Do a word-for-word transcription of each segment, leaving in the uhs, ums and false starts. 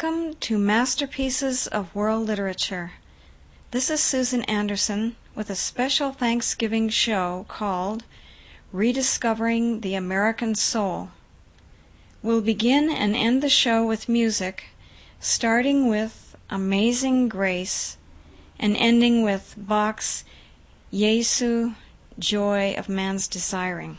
Welcome to Masterpieces of World Literature. This is Susan Anderson with a special Thanksgiving show called Rediscovering the American Soul. We'll begin and end the show with music, starting with Amazing Grace and ending with Bach's Jesu, Joy of Man's Desiring.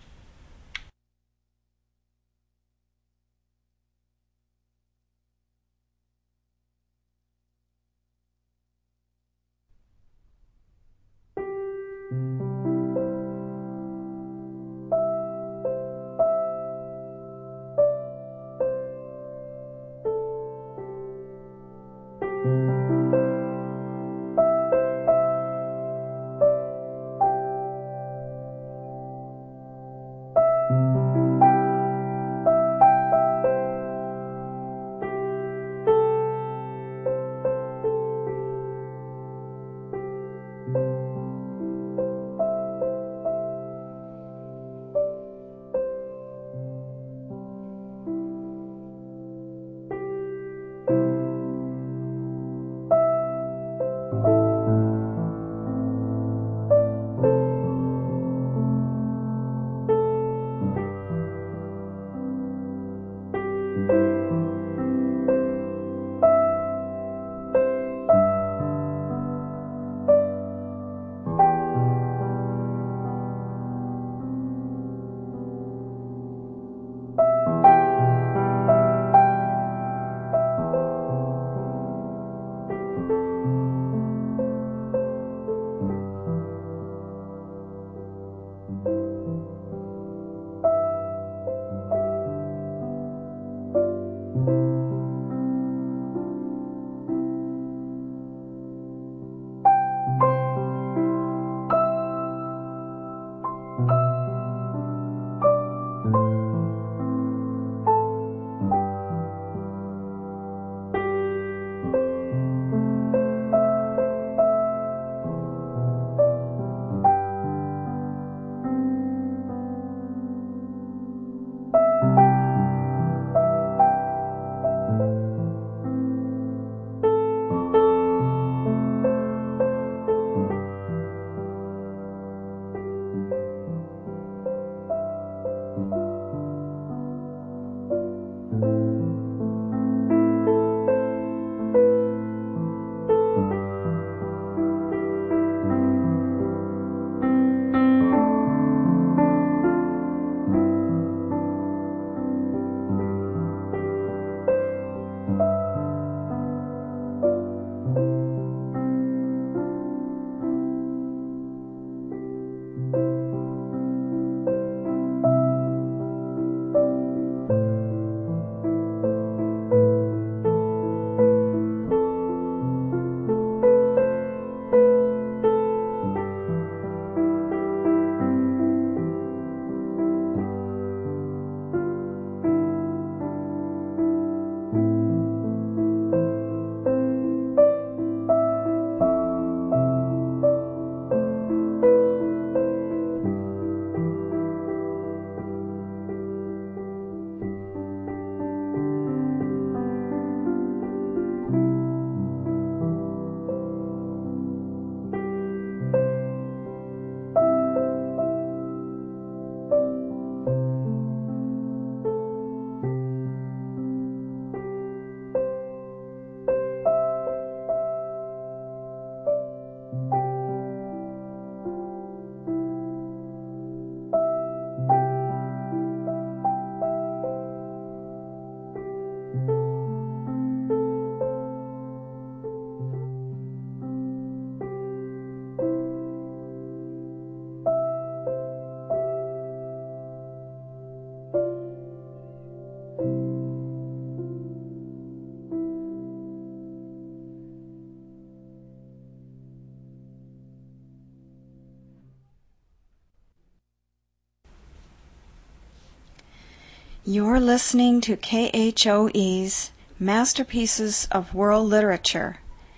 You're listening to K H O E's Masterpieces of World Literature.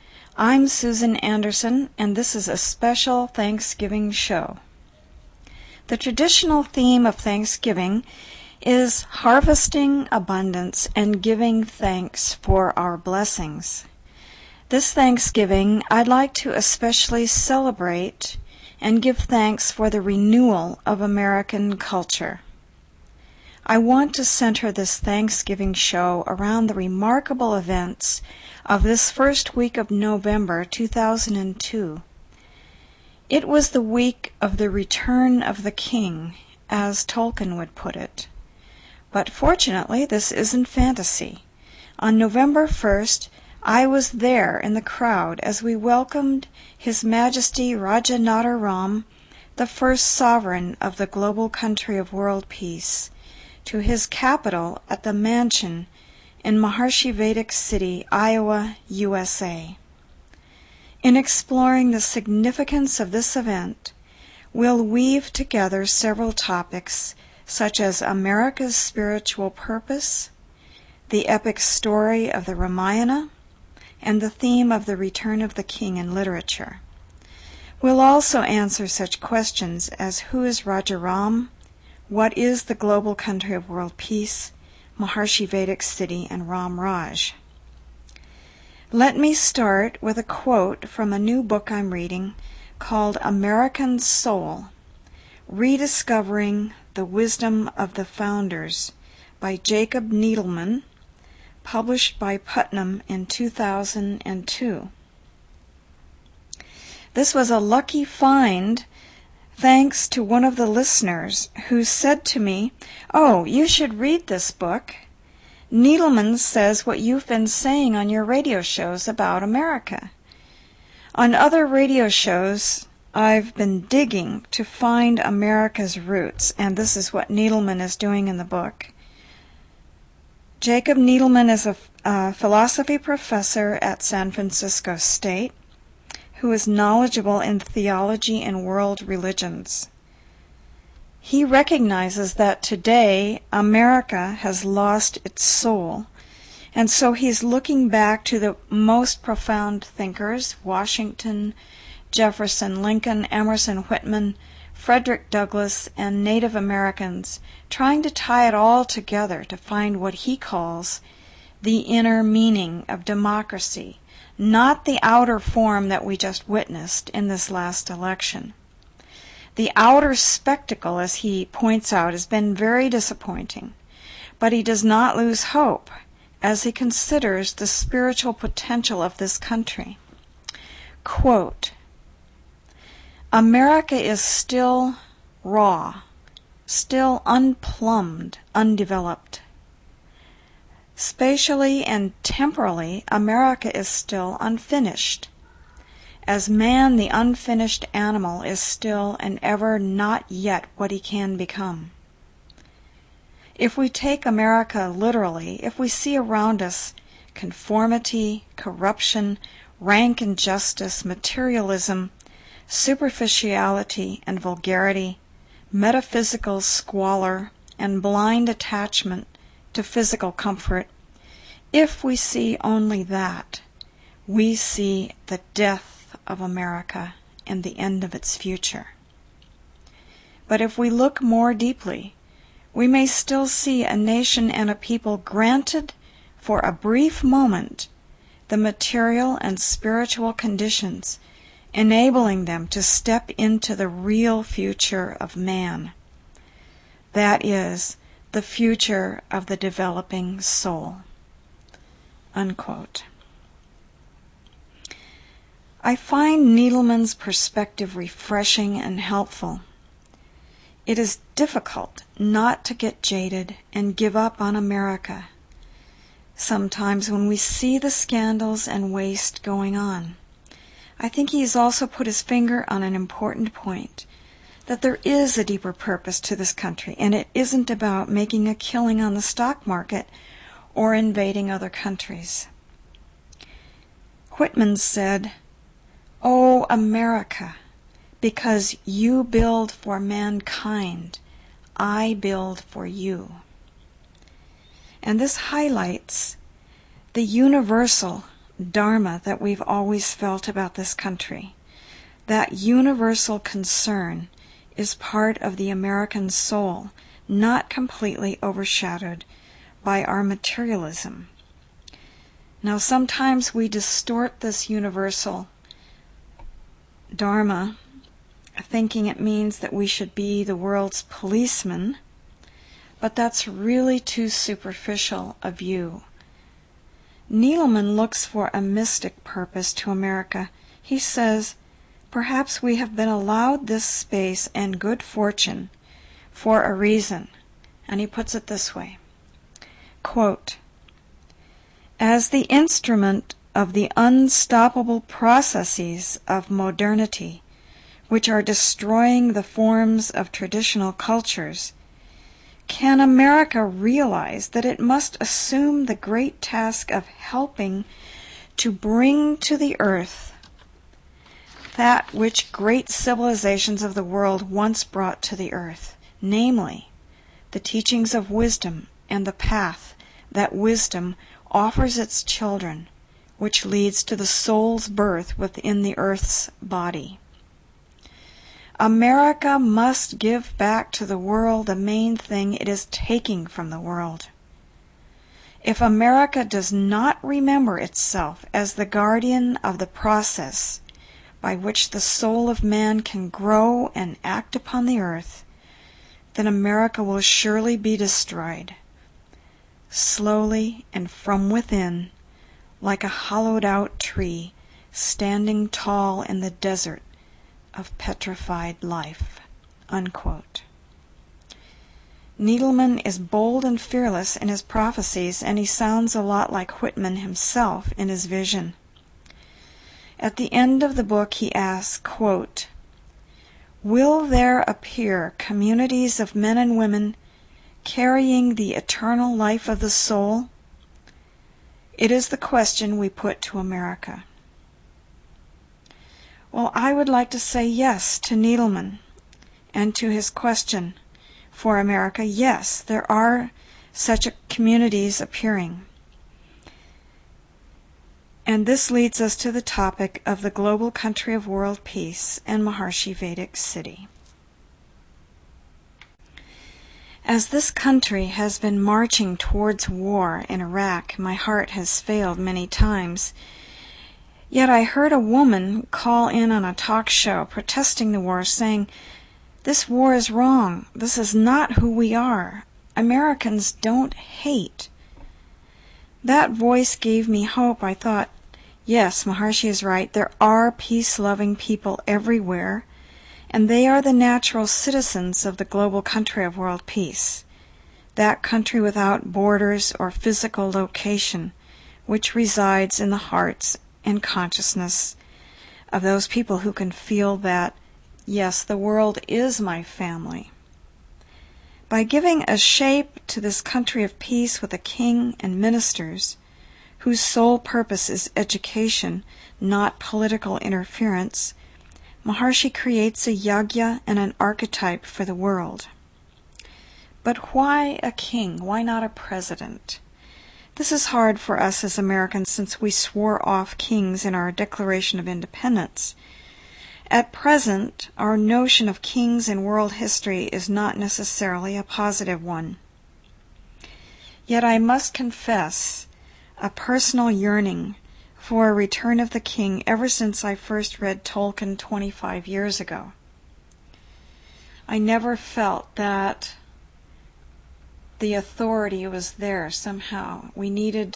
I'm Susan Anderson, and this is a special Thanksgiving show. The traditional theme of Thanksgiving is harvesting abundance and giving thanks for our blessings. This Thanksgiving, I'd like to especially celebrate and give thanks for the renewal of American culture. I want to center this Thanksgiving show around the remarkable events of this first week of November two thousand two. It was the week of the return of the king, as Tolkien would put it. But fortunately, this isn't fantasy. On November first, I was there in the crowd as we welcomed His Majesty Raja Natar Ram, the first sovereign of the global country of world peace, to his capital at the mansion in Maharshi Vedic City, Iowa, U S A. In exploring the significance of this event, we'll weave together several topics such as America's spiritual purpose, the epic story of the Ramayana, and the theme of the return of the king in literature. We'll also answer such questions as who is Raja Ram, what is the global country of world peace, Maharshi Vedic City, and Ram Raj. Let me start with a quote from a new book I'm reading called American Soul, Rediscovering the Wisdom of the Founders by Jacob Needleman, published by Putnam in two thousand two. This was a lucky find thanks to one of the listeners who said to me, "Oh, you should read this book. Needleman says what you've been saying on your radio shows about America." On other radio shows, I've been digging to find America's roots, and this is what Needleman is doing in the book. Jacob Needleman is a, a philosophy professor at San Francisco State who is knowledgeable in theology and world religions. He recognizes that today America has lost its soul, and so he's looking back to the most profound thinkers, Washington, Jefferson, Lincoln, Emerson, Whitman, Frederick Douglass, and Native Americans, trying to tie it all together to find what he calls the inner meaning of democracy, not the outer form that we just witnessed in this last election. The outer spectacle, as he points out, has been very disappointing, but he does not lose hope as he considers the spiritual potential of this country. Quote, "America is still raw, still unplumbed, undeveloped. Spatially and temporally, America is still unfinished. As man, the unfinished animal is still and ever not yet what he can become. If we take America literally, if we see around us conformity, corruption, rank injustice, materialism, superficiality and vulgarity, metaphysical squalor, and blind attachment to physical comfort, if we see only that, we see the death of America and the end of its future. But if we look more deeply, we may still see a nation and a people granted for a brief moment the material and spiritual conditions enabling them to step into the real future of man. That is, the future of the developing soul." Unquote. I find Needleman's perspective refreshing and helpful. It is difficult not to get jaded and give up on America sometimes when we see the scandals and waste going on. I think he has also put his finger on an important point, that there is a deeper purpose to this country, and it isn't about making a killing on the stock market or invading other countries. Whitman said, "O America, because you build for mankind, I build for you." And this highlights the universal dharma that we've always felt about this country. That universal concern is part of the American soul, not completely overshadowed by our materialism. Now, sometimes we distort this universal Dharma, thinking it means that we should be the world's policeman, but that's really too superficial a view. Needleman looks for a mystic purpose to America. He says, perhaps we have been allowed this space and good fortune for a reason. And he puts it this way, quote, as the instrument of the unstoppable processes of modernity, which are destroying the forms of traditional cultures, can America realize that it must assume the great task of helping to bring to the earth that which great civilizations of the world once brought to the earth, namely, the teachings of wisdom and the path that wisdom offers its children, which leads to the soul's birth within the earth's body. America must give back to the world the main thing it is taking from the world. If America does not remember itself as the guardian of the process by which the soul of man can grow and act upon the earth, then America will surely be destroyed, slowly and from within, like a hollowed-out tree standing tall in the desert of petrified life." Unquote. Needleman is bold and fearless in his prophecies, and he sounds a lot like Whitman himself in his vision. At the end of the book he asks, quote, "Will there appear communities of men and women carrying the eternal life of the soul? It is the question we put to America." Well, I would like to say yes to Needleman and to his question for America. Yes, there are such communities appearing. And this leads us to the topic of the global country of world peace and Maharshi Vedic City. As this country has been marching towards war in Iraq, my heart has failed many times. Yet I heard a woman call in on a talk show protesting the war, saying, "This war is wrong. This is not who we are. Americans don't hate." That voice gave me hope. I thought, yes, Maharshi is right. There are peace-loving people everywhere, and they are the natural citizens of the global country of world peace, that country without borders or physical location, which resides in the hearts and consciousness of those people who can feel that, yes, the world is my family. By giving a shape to this country of peace with a king and ministers, whose sole purpose is education, not political interference, Maharshi creates a yagya and an archetype for the world. But why a king? Why not a president? This is hard for us as Americans since we swore off kings in our Declaration of Independence. At present, our notion of kings in world history is not necessarily a positive one. Yet I must confess a personal yearning for a return of the king ever since I first read Tolkien twenty-five years ago. I never felt that the authority was there somehow. We needed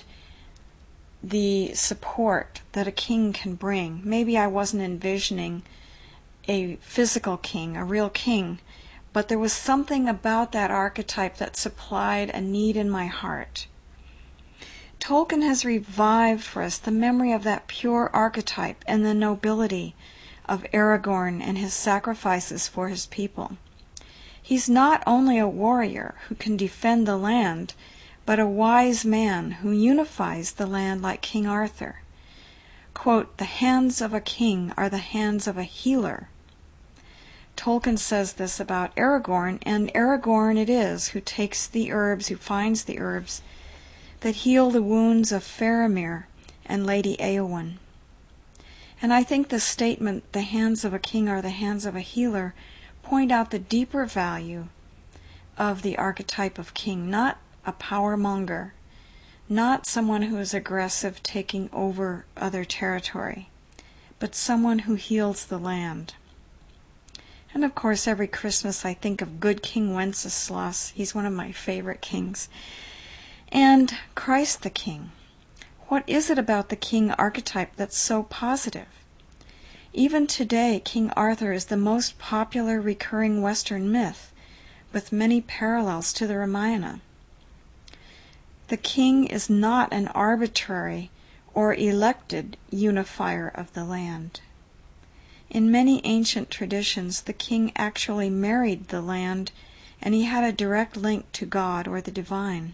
the support that a king can bring. Maybe I wasn't envisioning a physical king, a real king, but there was something about that archetype that supplied a need in my heart. Tolkien has revived for us the memory of that pure archetype and the nobility of Aragorn and his sacrifices for his people. He's not only a warrior who can defend the land, but a wise man who unifies the land like King Arthur. Quote, "The hands of a king are the hands of a healer." Tolkien says this about Aragorn, and Aragorn it is who takes the herbs, who finds the herbs that heal the wounds of Faramir and Lady Eowyn. And I think the statement, "the hands of a king are the hands of a healer," point out the deeper value of the archetype of king, not a power monger, not someone who is aggressive taking over other territory, but someone who heals the land. And of course, every Christmas I think of good King Wenceslas. He's one of my favorite kings. And Christ the King. What is it about the king archetype that's so positive? Even today, King Arthur is the most popular recurring Western myth, with many parallels to the Ramayana. The king is not an arbitrary or elected unifier of the land. In many ancient traditions, the king actually married the land, and he had a direct link to God or the divine.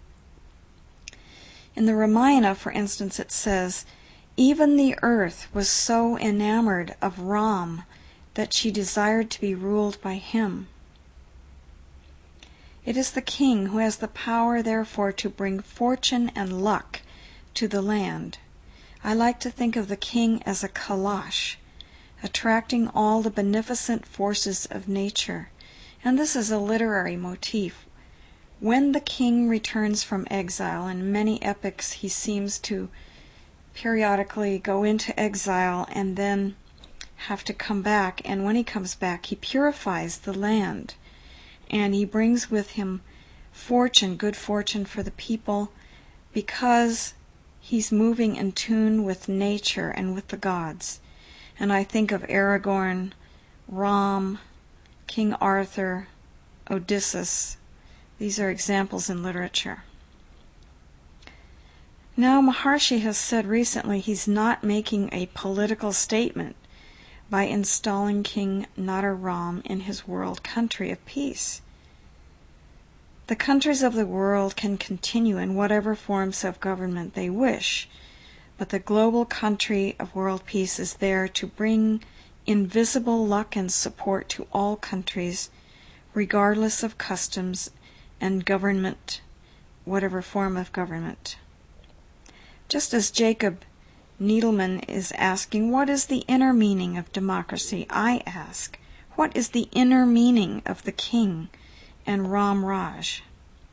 In the Ramayana, for instance, it says, "Even the earth was so enamored of Ram that she desired to be ruled by him." It is the king who has the power, therefore, to bring fortune and luck to the land. I like to think of the king as a kalash, attracting all the beneficent forces of nature. And this is a literary motif. When the king returns from exile, in many epics he seems to periodically go into exile and then have to come back, and when he comes back he purifies the land, and he brings with him fortune, good fortune for the people, because he's moving in tune with nature and with the gods. And I think of Aragorn, Ram, King Arthur, Odysseus. These are examples in literature. Now, Maharshi has said recently he's not making a political statement by installing King Nararam in his world country of peace. The countries of the world can continue in whatever forms of government they wish, but the global country of world peace is there to bring invisible luck and support to all countries, regardless of customs and government, whatever form of government. Just as Jacob Needleman is asking, what is the inner meaning of democracy? I ask, what is the inner meaning of the king and Ram Raj?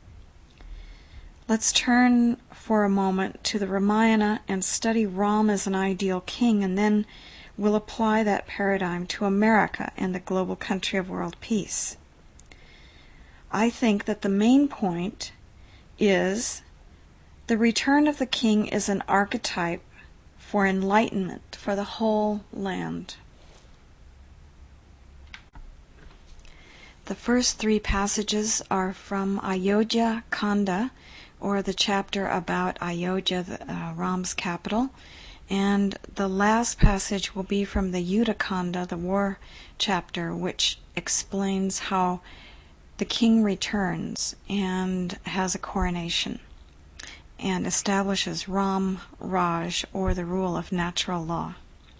Let's turn for a moment to the Ramayana and study Ram as an ideal king, and then we'll apply that paradigm to America and the global country of world peace. I think that the main point is the return of the king is an archetype for enlightenment for the whole land. The first three passages are from Ayodhya Kanda, or the chapter about Ayodhya, the, uh, Ram's capital, and the last passage will be from the Yuddha Kanda, the war chapter, which explains how the king returns and has a coronation and establishes Ram Raj, or the rule of natural law.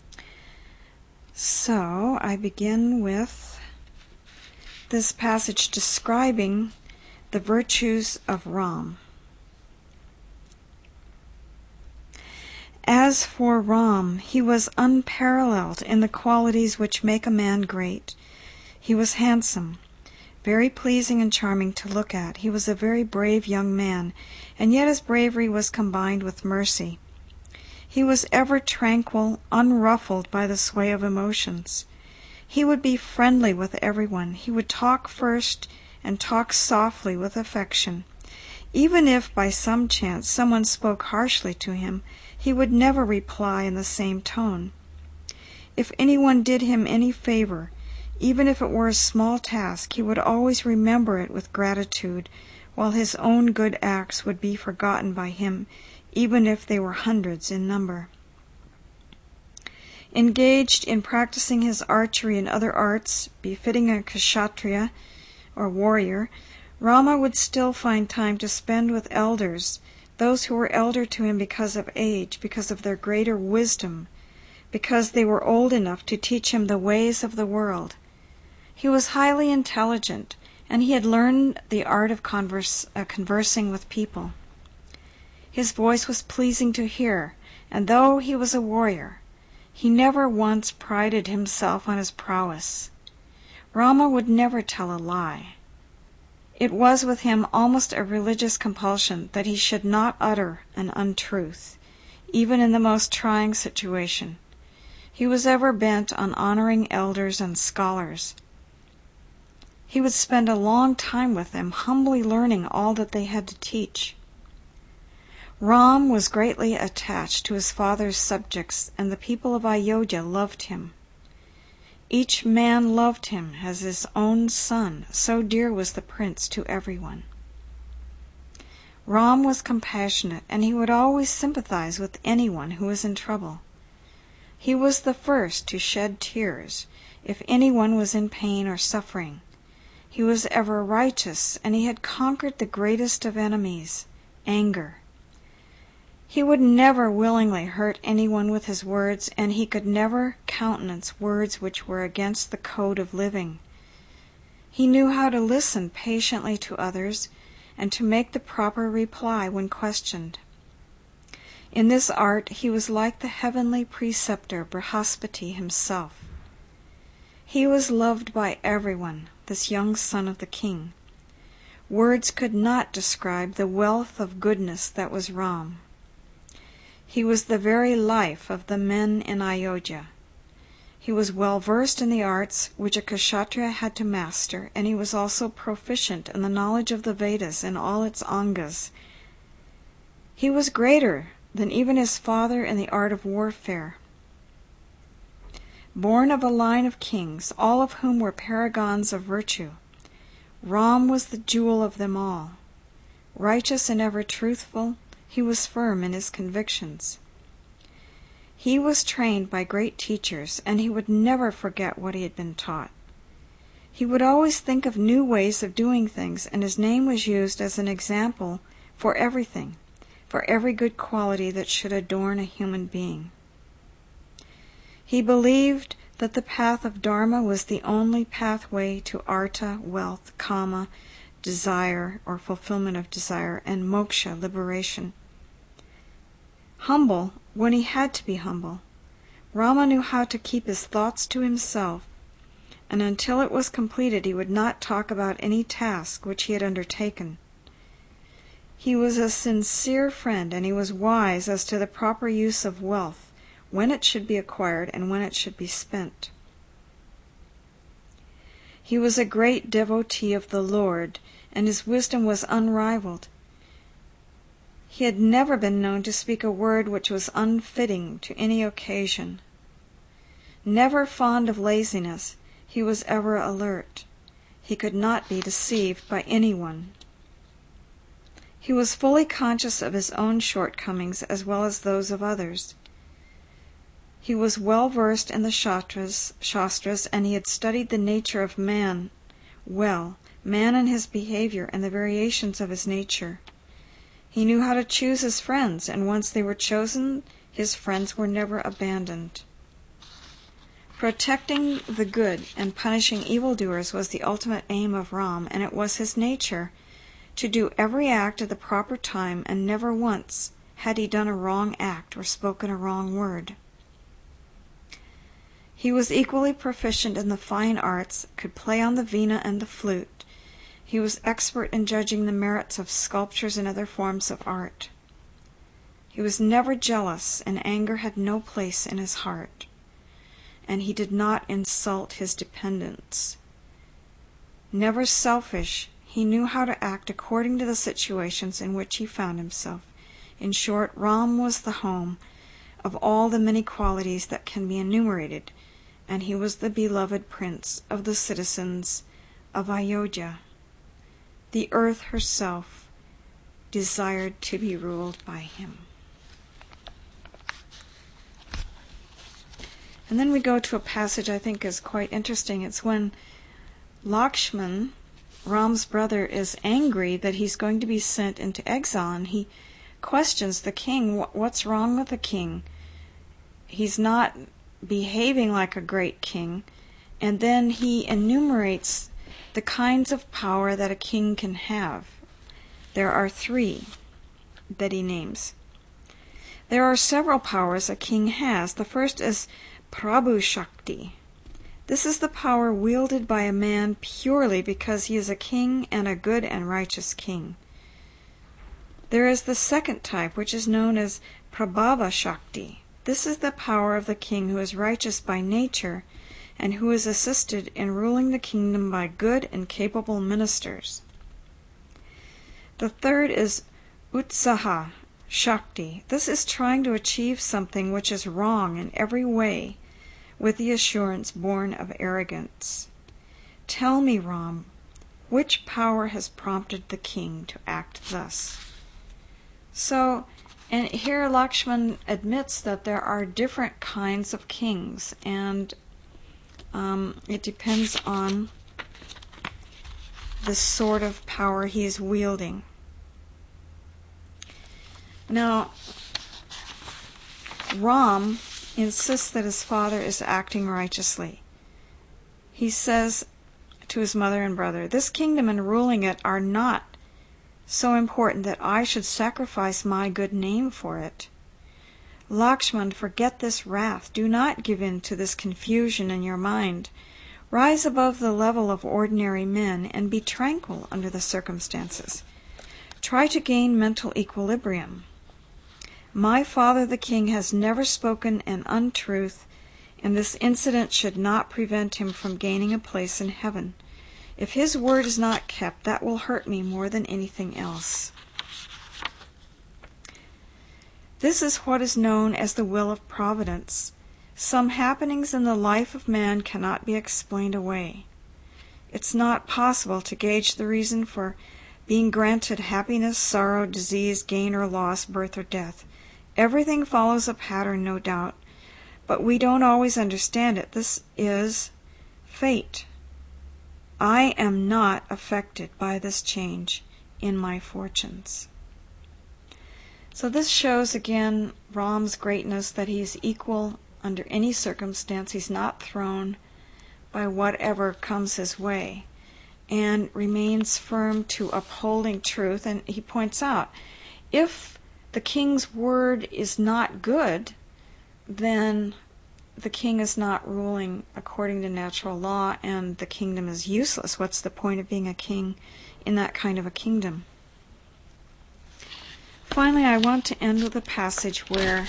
So I begin with this passage describing the virtues of Ram. As for Ram, he was unparalleled in the qualities which make a man great. He was handsome, very pleasing and charming to look at. He was a very brave young man, and yet his bravery was combined with mercy. He was ever tranquil, unruffled by the sway of emotions. He would be friendly with everyone. He would talk first, and talk softly with affection. Even if by some chance someone spoke harshly to him, he would never reply in the same tone. If anyone did him any favor, even if it were a small task, he would always remember it with gratitude, while his own good acts would be forgotten by him, even if they were hundreds in number. Engaged in practicing his archery and other arts befitting a kshatriya, or warrior, Rama would still find time to spend with elders, those who were elder to him because of age, because of their greater wisdom, because they were old enough to teach him the ways of the world. He was highly intelligent, and he had learned the art of converse, uh, conversing with people. His voice was pleasing to hear, and though he was a warrior, he never once prided himself on his prowess. Rama would never tell a lie. It was with him almost a religious compulsion that he should not utter an untruth, even in the most trying situation. He was ever bent on honoring elders and scholars. He would spend a long time with them, humbly learning all that they had to teach. Ram was greatly attached to his father's subjects, and the people of Ayodhya loved him. Each man loved him as his own son, so dear was the prince to everyone. Ram was compassionate, and he would always sympathize with anyone who was in trouble. He was the first to shed tears if anyone was in pain or suffering. He was ever righteous, and he had conquered the greatest of enemies, anger. He would never willingly hurt anyone with his words, and he could never countenance words which were against the code of living. He knew how to listen patiently to others and to make the proper reply when questioned. In this art he was like the heavenly preceptor Brihaspati himself. He was loved by everyone, this young son of the king. Words could not describe the wealth of goodness that was Ram. He was the very life of the men in Ayodhya. He was well versed in the arts which a Kshatriya had to master, and he was also proficient in the knowledge of the Vedas and all its angas. He was greater than even his father in the art of warfare. Born of a line of kings, all of whom were paragons of virtue, Ram was the jewel of them all. Righteous and ever truthful, he was firm in his convictions. He was trained by great teachers, and he would never forget what he had been taught. He would always think of new ways of doing things, and his name was used as an example for everything, for every good quality that should adorn a human being. He believed that the path of Dharma was the only pathway to artha, wealth, kama, desire, or fulfillment of desire, and moksha, liberation. Humble when he had to be humble, Rama knew how to keep his thoughts to himself, and until it was completed he would not talk about any task which he had undertaken. He was a sincere friend, and he was wise as to the proper use of wealth, when it should be acquired and when it should be spent. He was a great devotee of the Lord, and his wisdom was unrivaled. He had never been known to speak a word which was unfitting to any occasion. Never fond of laziness, he was ever alert. He could not be deceived by anyone. He was fully conscious of his own shortcomings as well as those of others. He was well versed in the Shastras, Shastras, and he had studied the nature of man well, man and his behavior and the variations of his nature. He knew how to choose his friends, and once they were chosen, his friends were never abandoned. Protecting the good and punishing evildoers was the ultimate aim of Ram, and it was his nature to do every act at the proper time, and never once had he done a wrong act or spoken a wrong word. He was equally proficient in the fine arts, could play on the veena and the flute. He was expert in judging the merits of sculptures and other forms of art. He was never jealous, and anger had no place in his heart. And he did not insult his dependents. Never selfish, he knew how to act according to the situations in which he found himself. In short, Ram was the home of all the many qualities that can be enumerated, and he was the beloved prince of the citizens of Ayodhya. The earth herself desired to be ruled by him. And then we go to a passage I think is quite interesting. It's when Lakshman, Ram's brother, is angry that he's going to be sent into exile, and he questions the king, what's wrong with the king? He's not behaving like a great king. And then he enumerates the kinds of power that a king can have. There are three that he names. There are several powers a king has. The first is Prabhu Shakti. This is the power wielded by a man purely because he is a king and a good and righteous king. There is the second type, which is known as Prabhava Shakti. This is the power of the king who is righteous by nature and who is assisted in ruling the kingdom by good and capable ministers. The third is Utsaha Shakti. This is trying to achieve something which is wrong in every way, with the assurance born of arrogance. Tell me, Ram, which power has prompted the king to act thus? So, and here Lakshman admits that there are different kinds of kings, and um, it depends on the sort of power he is wielding. Now, Ram insists that his father is acting righteously. He says to his mother and brother, "This kingdom and ruling it are not so important that I should sacrifice my good name for it. Lakshman, forget this wrath. Do not give in to this confusion in your mind. Rise above the level of ordinary men and be tranquil under the circumstances. Try to gain mental equilibrium. My father the king has never spoken an untruth, and this incident should not prevent him from gaining a place in heaven. If his word is not kept, that will hurt me more than anything else." This is what is known as the will of providence. Some happenings in the life of man cannot be explained away. It's not possible to gauge the reason for being granted happiness, sorrow, disease, gain or loss, birth or death. Everything follows a pattern, no doubt, but we don't always understand it. This is fate. I am not affected by this change in my fortunes. So this shows again Ram's greatness, that he is equal under any circumstance. He's not thrown by whatever comes his way, and remains firm to upholding truth. And he points out, if the king's word is not good, then the king is not ruling according to natural law, and the kingdom is useless. What's the point of being a king in that kind of a kingdom? Finally, I want to end with a passage where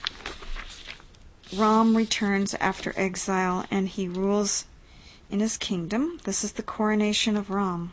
Ram returns after exile and he rules in his kingdom. This is the coronation of Ram.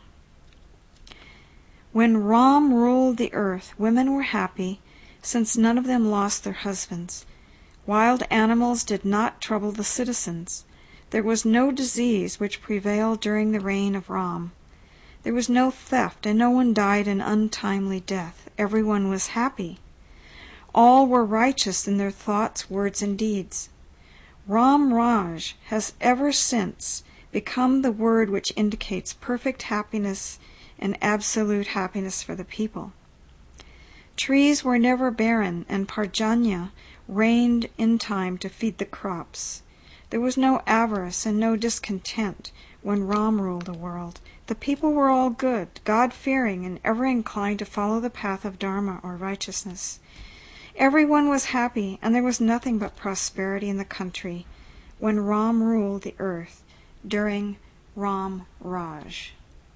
When Ram ruled the earth, women were happy, since none of them lost their husbands. Wild animals did not trouble the citizens. There was no disease which prevailed during the reign of Ram. There was no theft, and no one died an untimely death. Everyone was happy. All were righteous in their thoughts, words, and deeds. Ram Raj has ever since become the word which indicates perfect happiness and absolute happiness for the people. Trees were never barren, and Parjanya reigned in time to feed the crops. There was no avarice and no discontent when Ram ruled the world. The people were all good, God-fearing, and ever inclined to follow the path of Dharma or righteousness. Everyone was happy, and there was nothing but prosperity in the country when Ram ruled the earth during Ram Raj.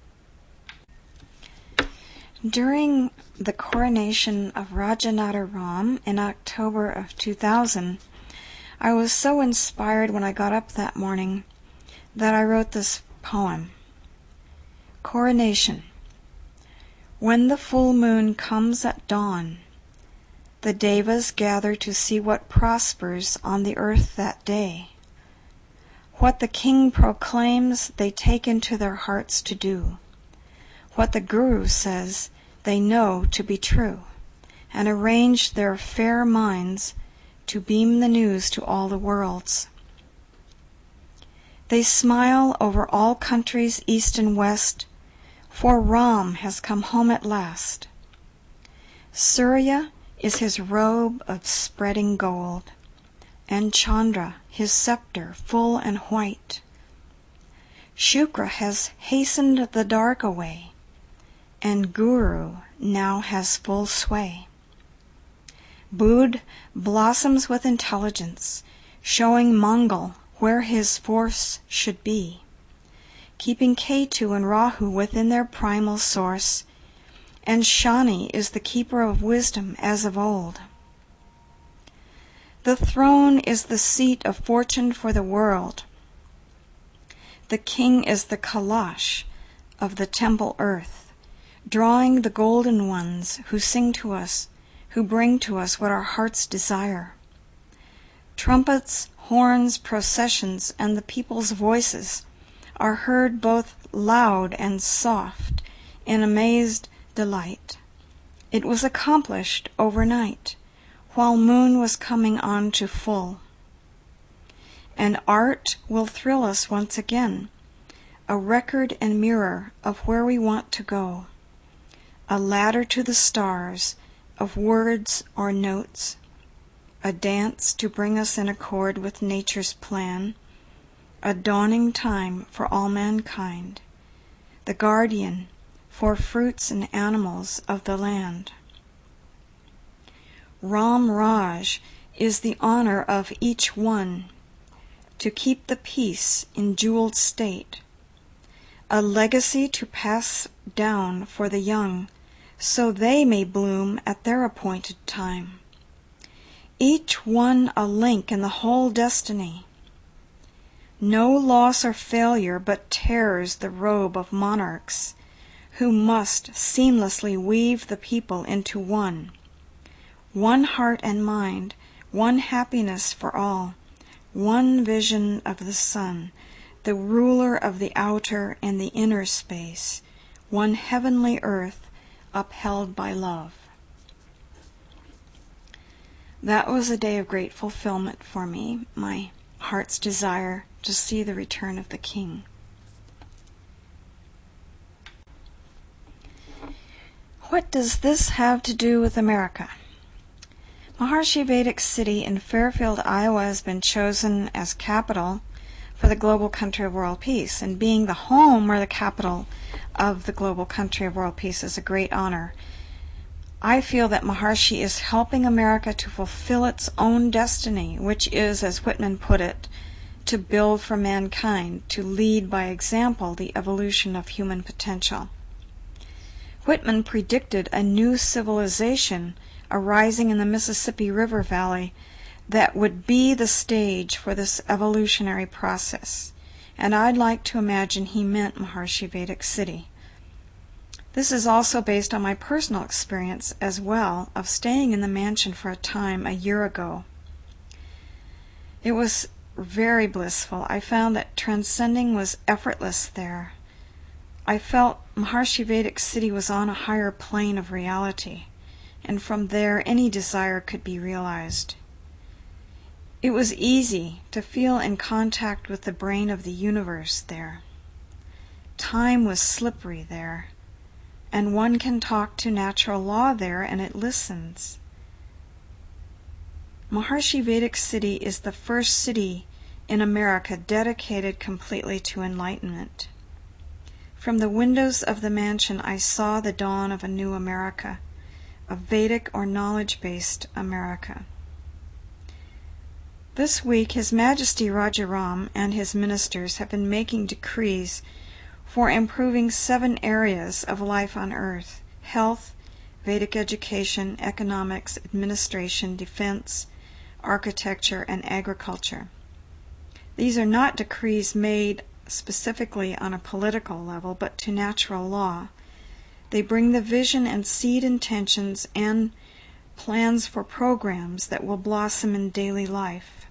During the coronation of Rajanata Ram in October of two thousand, I was so inspired when I got up that morning that I wrote this poem. Coronation. When the full moon comes at dawn, the devas gather to see what prospers on the earth that day. What the king proclaims, they take into their hearts to do. What the Guru says, they know to be true, and arrange their fair minds to beam the news to all the worlds. They smile over all countries, east and west, for Ram has come home at last. Surya is his robe of spreading gold, and Chandra his scepter full and white. Shukra has hastened the dark away, and Guru now has full sway. Budh blossoms with intelligence, showing Mangal where his force should be, keeping Ketu and Rahu within their primal source, and Shani is the keeper of wisdom as of old. The throne is the seat of fortune for the world. The king is the Kalash of the temple earth, drawing the golden ones who sing to us, who bring to us what our hearts desire. Trumpets, horns, processions, and the people's voices are heard both loud and soft in amazed delight. It was accomplished overnight, while moon was coming on to full. And art will thrill us once again, a record and mirror of where we want to go, a ladder to the stars of words or notes, a dance to bring us in accord with nature's plan, a dawning time for all mankind, the guardian for fruits and animals of the land. Ram Raj is the honor of each one, to keep the peace in jeweled state, a legacy to pass down for the young, so they may bloom at their appointed time. Each one a link in the whole destiny. No loss or failure but tears the robe of monarchs, who must seamlessly weave the people into one. One heart and mind, one happiness for all, one vision of the sun, the ruler of the outer and the inner space, one heavenly earth upheld by love. That was a day of great fulfillment for me, my heart's desire to see the return of the King. What does this have to do with America? Maharshi Vedic City in Fairfield, Iowa has been chosen as capital for the global country of world peace, and being the home or the capital of the global country of world peace is a great honor. I feel that Maharshi is helping America to fulfill its own destiny, which is, as Whitman put it, to build for mankind, to lead by example the evolution of human potential. Whitman predicted a new civilization arising in the Mississippi River Valley that would be the stage for this evolutionary process, and I'd like to imagine he meant Maharshi Vedic City. This is also based on my personal experience as well of staying in the mansion for a time a year ago. It was very blissful. I found that transcending was effortless there. I felt Maharshi Vedic City was on a higher plane of reality, and from there any desire could be realized. It was easy to feel in contact with the brain of the universe there. Time was slippery there, and one can talk to natural law there and it listens. Maharshi Vedic City is the first city in America dedicated completely to enlightenment. From the windows of the mansion I saw the dawn of a new America, a Vedic or knowledge-based America. This week His Majesty Rajaram and his ministers have been making decrees for improving seven areas of life on earth: health, Vedic education, economics, administration, defense, architecture, and agriculture. These are not decrees made specifically on a political level, but to natural law. They bring the vision and seed intentions and plans for programs that will blossom in daily life.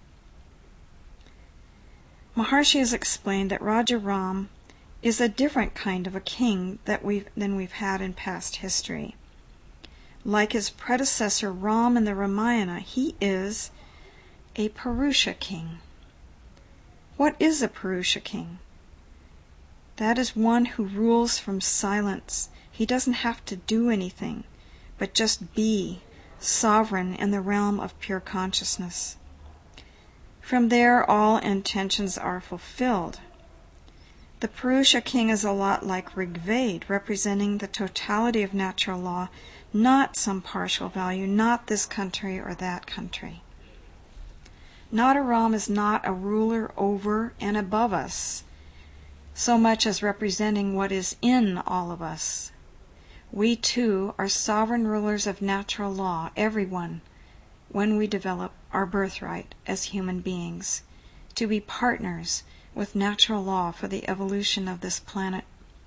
Maharshi has explained that Rajaram is a different kind of a king that we've, than we've had in past history. Like his predecessor Ram in the Ramayana, he is a Purusha king. What is a Purusha king? That is one who rules from silence. He doesn't have to do anything, but just be sovereign in the realm of pure consciousness. From there, all intentions are fulfilled. The Purusha king is a lot like Rigveda, representing the totality of natural law, not some partial value, not this country or that country. Nadaram is not a ruler over and above us, so much as representing what is in all of us. We too are sovereign rulers of natural law, everyone, when we develop our birthright as human beings, to be partners with natural law for the evolution of this planet.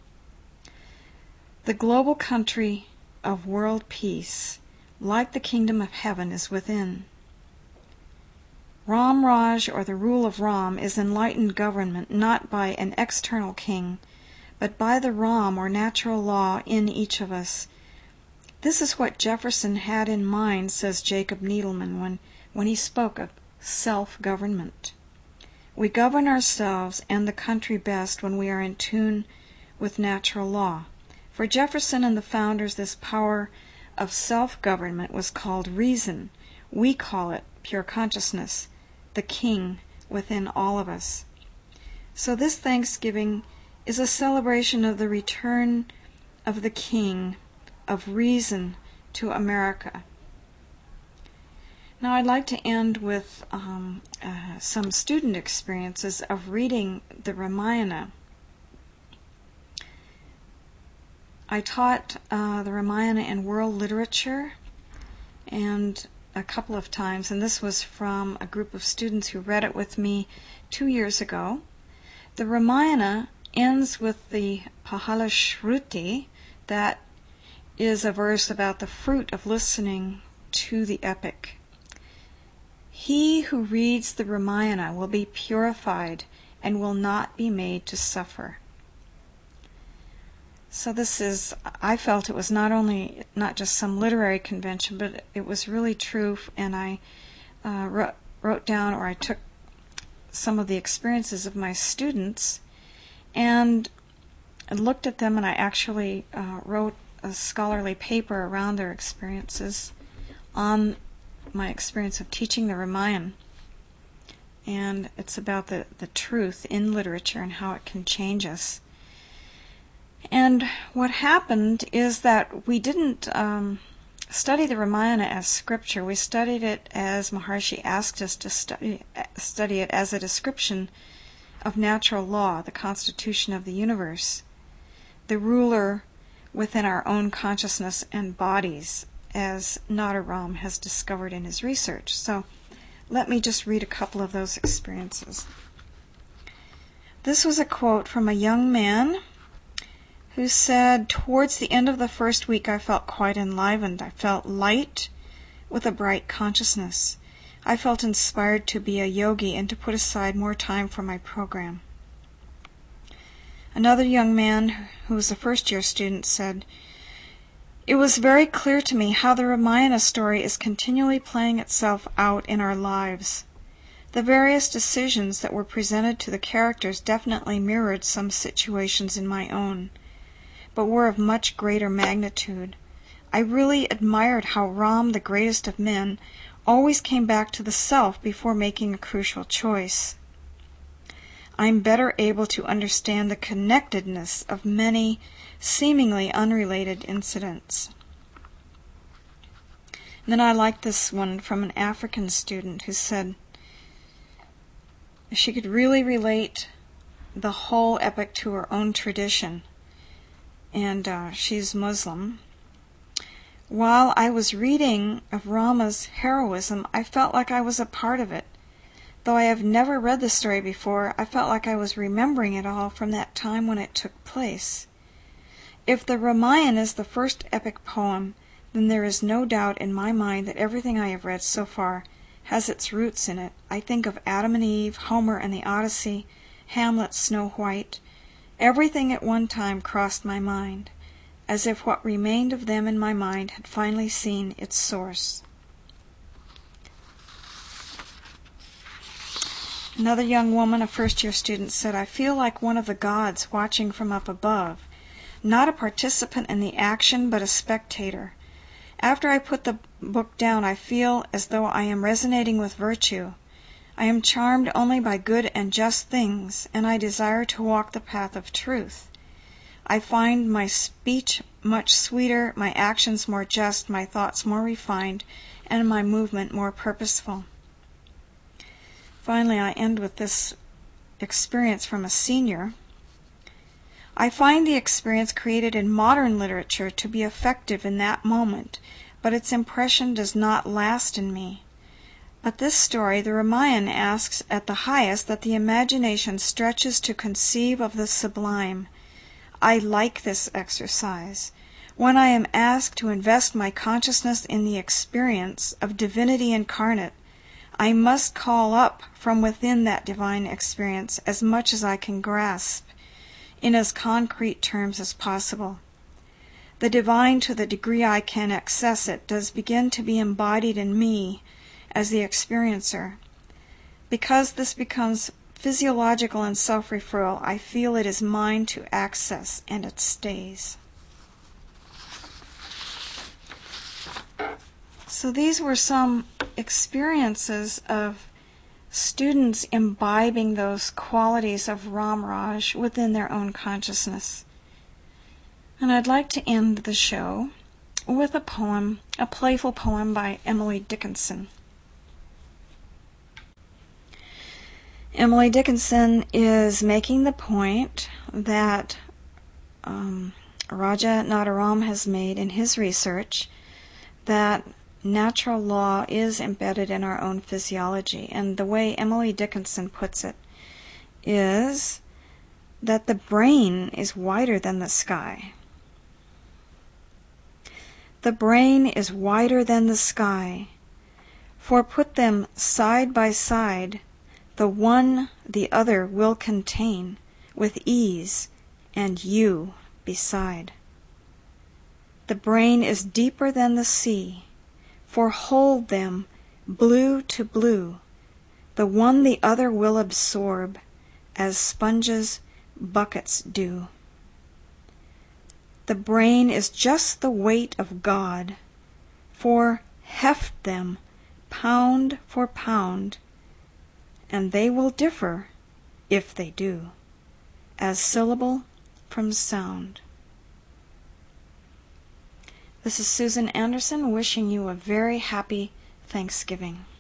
The global country of world peace, like the kingdom of heaven, is within. Ram Raj, or the rule of Ram, is enlightened government not by an external king, but by the Ram, or natural law, in each of us. This is what Jefferson had in mind, says Jacob Needleman, when, when he spoke of self-government. We govern ourselves and the country best when we are in tune with natural law. For Jefferson and the founders, this power of self-government was called reason. We call it pure consciousness, the king within all of us. So this Thanksgiving is a celebration of the return of the king of reason to America. Now I'd like to end with um, uh, some student experiences of reading the Ramayana. I taught uh, the Ramayana in world literature and a couple of times, and this was from a group of students who read it with me two years ago. The Ramayana ends with the Pahala Shruti, that is a verse about the fruit of listening to the epic. He who reads the Ramayana will be purified and will not be made to suffer. So this is, I felt it was not only, not just some literary convention, but it was really true, and I uh, wrote, wrote down, or I took some of the experiences of my students and looked at them, and I actually uh, wrote a scholarly paper around their experiences on my experience of teaching the Ramayana. And it's about the, the truth in literature and how it can change us. And what happened is that we didn't um, study the Ramayana as scripture. We studied it as Maharshi asked us to study, study it as a description of natural law, the constitution of the universe, the ruler within our own consciousness and bodies, as Nadaram has discovered in his research. So let me just read a couple of those experiences. This was a quote from a young man who said, "Towards the end of the first week I felt quite enlivened. I felt light with a bright consciousness. I felt inspired to be a yogi and to put aside more time for my program." Another young man who was a first-year student said, "It was very clear to me how the Ramayana story is continually playing itself out in our lives. The various decisions that were presented to the characters definitely mirrored some situations in my own, but were of much greater magnitude. I really admired how Ram, the greatest of men, always came back to the self before making a crucial choice. I am better able to understand the connectedness of many seemingly unrelated incidents." And then I like this one from an African student who said she could really relate the whole epic to her own tradition, and uh, she's Muslim. "While I was reading of Rama's heroism, I felt like I was a part of it. Though I have never read the story before, I felt like I was remembering it all from that time when it took place. If the Ramayana is the first epic poem, then there is no doubt in my mind that everything I have read so far has its roots in it. I think of Adam and Eve, Homer and the Odyssey, Hamlet's Snow White. Everything at one time crossed my mind, as if what remained of them in my mind had finally seen its source." Another young woman, a first-year student, said, "I feel like one of the gods watching from up above, not a participant in the action, but a spectator. After I put the book down, I feel as though I am resonating with virtue. I am charmed only by good and just things, and I desire to walk the path of truth. I find my speech much sweeter, my actions more just, my thoughts more refined, and my movement more purposeful." Finally, I end with this experience from a senior. I find the experience created in modern literature to be effective in that moment, but its impression does not last in me. But this story, the Ramayan, asks at the highest that the imagination stretches to conceive of the sublime. I like this exercise. When I am asked to invest my consciousness in the experience of divinity incarnate, I must call up from within that divine experience as much as I can grasp, in as concrete terms as possible. The divine, to the degree I can access it, does begin to be embodied in me as the experiencer. Because this becomes physiological and self-referral, I feel it is mine to access, and it stays. So these were some experiences of students imbibing those qualities of Ramraj within their own consciousness. And I'd like to end the show with a poem, a playful poem by Emily Dickinson. Emily Dickinson is making the point that um, Raja Nadaram has made in his research, that natural law is embedded in our own physiology. And the way Emily Dickinson puts it is that the brain is wider than the sky. The brain is wider than the sky, for put them side by side, the one the other will contain with ease, and you beside. The brain is deeper than the sea, for hold them blue to blue, the one the other will absorb, as sponges buckets do. The brain is just the weight of God, for heft them pound for pound, and they will differ, if they do, as syllable from sound. This is Susan Anderson wishing you a very happy Thanksgiving.